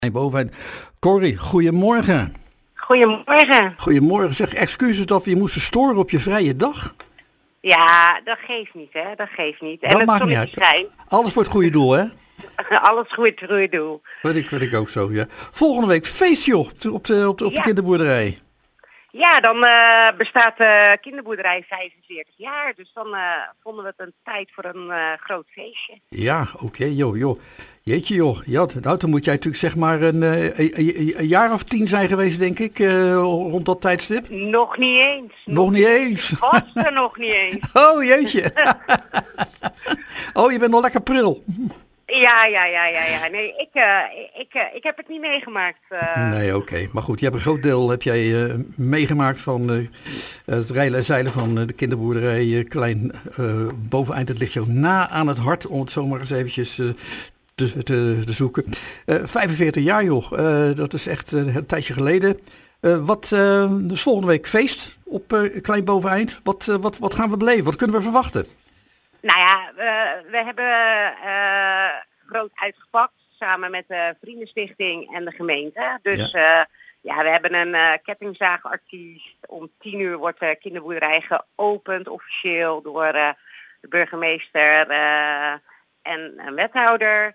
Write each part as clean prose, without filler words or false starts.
Boven. Corrie, goedemorgen. Goedemorgen. Goedemorgen. Zeg, excuses dat we je moesten storen op je vrije dag. Ja, dat geeft niet, hè. Dat geeft niet. En Dat het maakt niet zonnetje uit. schijnt. Alles voor het goede doel, hè? Alles goed, het goede doel. Weet ik ook zo, ja. Volgende week feestje op de kinderboerderij. Ja, dan bestaat de kinderboerderij 45 jaar. Dus dan vonden we het een tijd voor een groot feestje. Ja, oké, joh. Jeetje, joh. Ja, nou, dan moet jij natuurlijk zeg maar een jaar of 10 zijn geweest, denk ik, rond dat tijdstip. Nog niet eens. Nog niet eens. Was er nog niet eens. Oh, jeetje. Oh, je bent nog lekker pril. Ja. Nee, ik heb het niet meegemaakt. Nee, oké. Maar goed, je hebt een groot deel heb jij meegemaakt van het reilen en zeilen van de kinderboerderij Klein Boveneind. Het ligt jou na aan het hart, om het zomaar eens eventjes te zoeken. 45 jaar, joh. Dat is echt een tijdje geleden. Dus volgende week feest op Klein Boveneind. Wat gaan we beleven? Wat kunnen we verwachten? Nou ja, we hebben groot uitgepakt samen met de Vriendenstichting en de gemeente. Dus we hebben een kettingzaagartiest. Om 10:00 wordt de kinderboerderij geopend officieel door de burgemeester en een wethouder.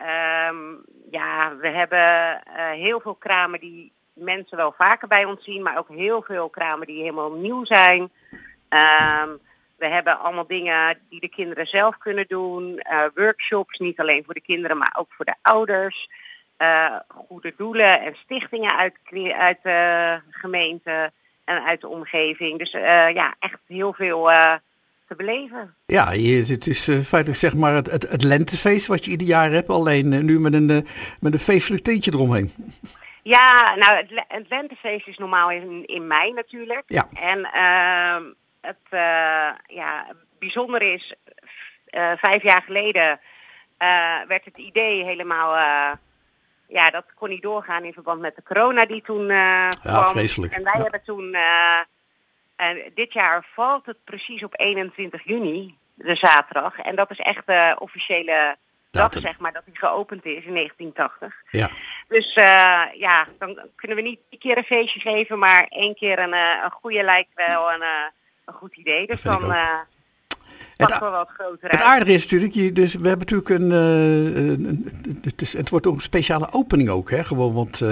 We hebben heel veel kramen die mensen wel vaker bij ons zien, maar ook heel veel kramen die helemaal nieuw zijn. We hebben allemaal dingen die de kinderen zelf kunnen doen. Workshops, niet alleen voor de kinderen, maar ook voor de ouders. Goede doelen en stichtingen uit de gemeente en uit de omgeving. Dus echt heel veel te beleven. Ja, het is feitelijk zeg maar het lentefeest wat je ieder jaar hebt. Alleen nu met een feestelijk tintje eromheen. Ja, nou het lentefeest is normaal in mei natuurlijk. Ja. En het bijzondere is, 5 jaar geleden werd het idee helemaal, dat kon niet doorgaan in verband met de corona die toen kwam. Vreselijk. En wij hebben toen, dit jaar valt het precies op 21 juni, de zaterdag. En dat is echt de officiële dag, zeg maar, dat die geopend is in 1980. Ja. Dus dan kunnen we niet 1 keer een feestje geven, maar 1 keer een goede lijkt wel een goed idee. Dus dan pakken we wat groter uit. Het aardige is natuurlijk, dus we hebben natuurlijk het wordt ook een speciale opening ook, hè? Gewoon, want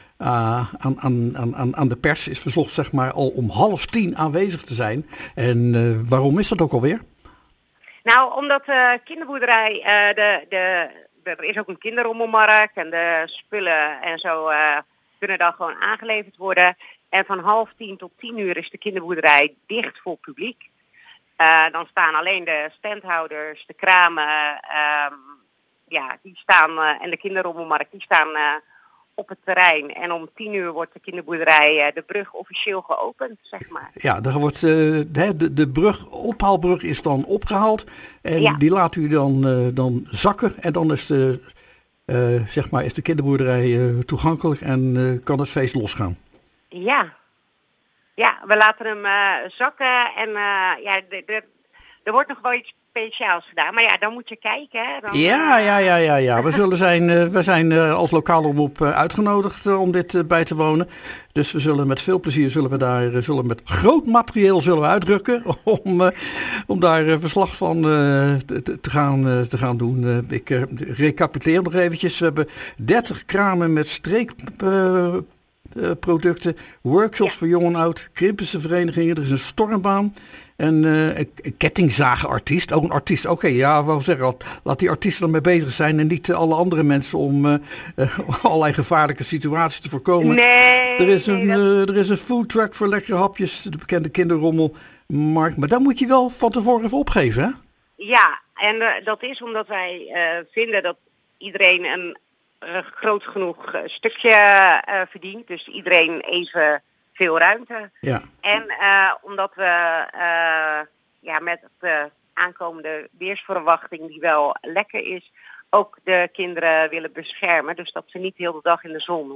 aan de pers is verzocht zeg maar al om 9:30 aanwezig te zijn. En waarom is dat ook alweer? Nou, omdat de kinderboerderij, er is ook een kinderrommelmarkt en de spullen en zo kunnen dan gewoon aangeleverd worden. En van 9:30 tot 10:00 is de kinderboerderij dicht voor publiek. Dan staan alleen de standhouders, de kramen, die staan en de kinderrommelmarkt, die staan op het terrein. En om 10:00 wordt de kinderboerderij de brug officieel geopend, zeg maar. Ja, daar wordt de ophaalbrug is dan opgehaald en die laat u dan zakken en dan is is de kinderboerderij toegankelijk en kan het feest losgaan. Ja, we laten hem zakken en er wordt nog wel iets speciaals gedaan. Maar ja, dan moet je kijken. Hè. Dan, Ja. We zijn als lokale omroep uitgenodigd om dit bij te wonen. Dus we zullen met veel plezier met groot materieel uitrukken om daar verslag van te gaan doen. Ik recapituleer nog eventjes. We hebben 30 kramen met streekproducten, workshops voor jong en oud, Krimpense verenigingen, er is een stormbaan en een kettingzagenartiest, ook een artiest. Wou zeggen, laat die artiesten ermee bezig zijn en niet alle andere mensen om allerlei gevaarlijke situaties te voorkomen. Nee. Er is een foodtruck voor lekkere hapjes, de bekende kinderrommelmarkt, maar daar moet je wel van tevoren even opgeven, hè? Ja, en dat is omdat wij vinden dat iedereen een groot genoeg stukje verdient. Dus iedereen even veel ruimte. Ja. En omdat we met de aankomende weersverwachting die wel lekker is, ook de kinderen willen beschermen. Dus dat ze niet de hele dag in de zon hoeven te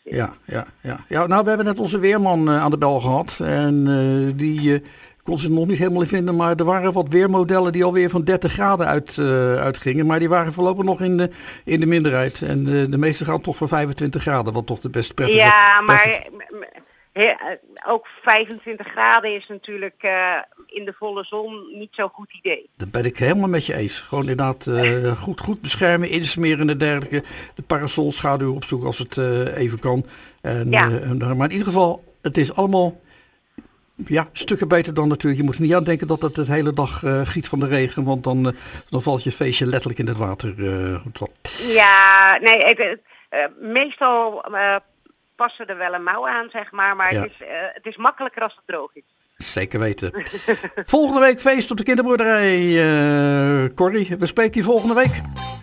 is. Ja, nou, we hebben net onze weerman aan de bel gehad. En die kon zich nog niet helemaal in vinden. Maar er waren wat weermodellen die alweer van 30 graden uitgingen. Maar die waren voorlopig nog in de minderheid. En de meeste gaan toch voor 25 graden. Wat toch de best prettige... Ja, maar ook 25 graden is natuurlijk in de volle zon niet zo'n goed idee. Dat ben ik helemaal met je eens. Gewoon inderdaad goed beschermen, insmeren en dergelijke. De parasolschaduw opzoeken als het even kan. Maar in ieder geval, het is allemaal stukken beter dan natuurlijk. Je moet er niet aan denken dat het hele dag giet van de regen. Want dan valt je feestje letterlijk in het water. Ja, nee, meestal passen er wel een mouw aan, zeg maar. Maar het is makkelijker als het droog is. Zeker weten. Volgende week feest op de kinderboerderij, Corrie. We spreken je volgende week.